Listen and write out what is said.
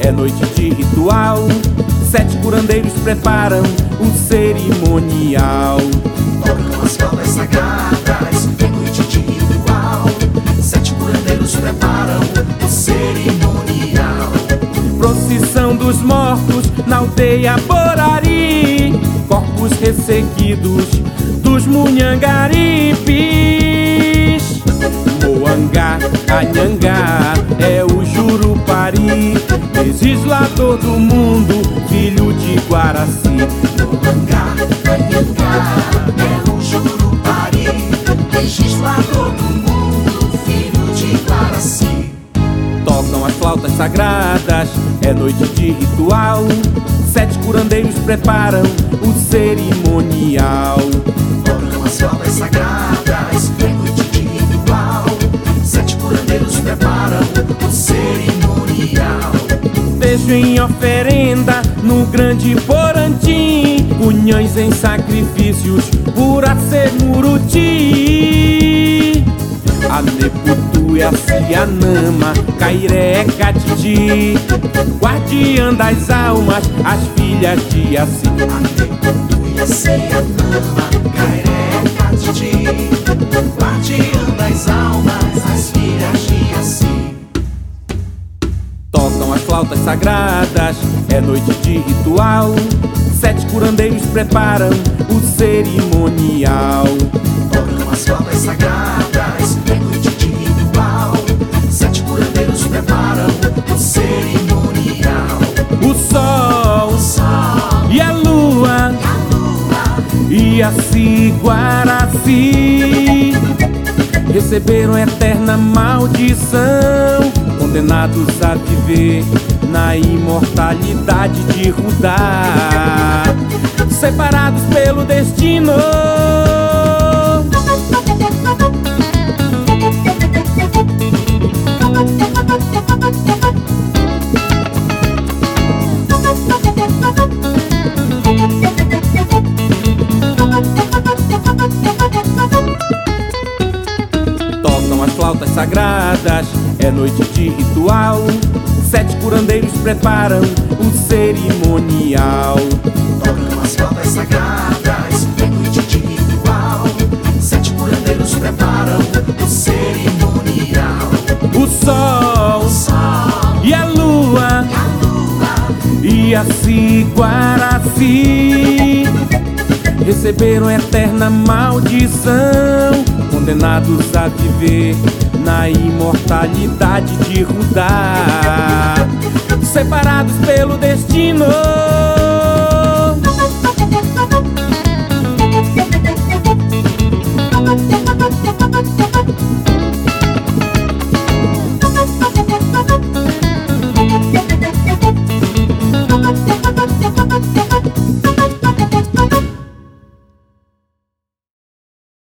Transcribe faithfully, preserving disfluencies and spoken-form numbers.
é noite de ritual. Sete curandeiros preparam o cerimonial. Tocam as flautas sagradas, é noite de ritual. Sete curandeiros preparam o cerimonial. Procissão dos mortos na aldeia Borari, corpos ressequidos dos munhangaripes. Moangá, Anhangá, é o Jurupari, legislador do mundo, filho de Guaraci. Moangá, Anhangá, é o Jurupari, legislador do mundo, filho de Guaraci. Tocam as flautas sagradas, é noite de ritual. Sete curandeiros preparam o cerimonial. Tocam as flautas sagradas, é noite de ritual. Sete curandeiros preparam o cerimonial. Vejo em oferenda no grande Porantim, cunhães em sacrifícios por Acemuruti. Aneputu é a Cianama, Cairé é Catiti, guardiã das almas, as filhas de Assi. Aneputu e a Cianama, Cairé é Catiti, guardiã das almas, as filhas de Assi. Tocam as flautas sagradas, é noite de ritual. Sete curandeiros preparam o cerimonial. Tocam as flautas sagradas, é noite de ritual. Sete curandeiros preparam o cerimonial. O sol, O sol e a lua e a lua e a Guaraci receberam eterna maldição, condenados a viver na imortalidade de Rudá, separados pelo destino. Tocam as flautas sagradas, é noite de ritual. Sete curandeiros preparam o cerimonial. Tocam as flautas sagradas, é noite de ritual. Sete curandeiros preparam o cerimonial. O sol, O sol e a lua e a lua e a Guaraci receberam eterna maldição, condenados a viver na imortalidade de Rudá, separados pelo destino.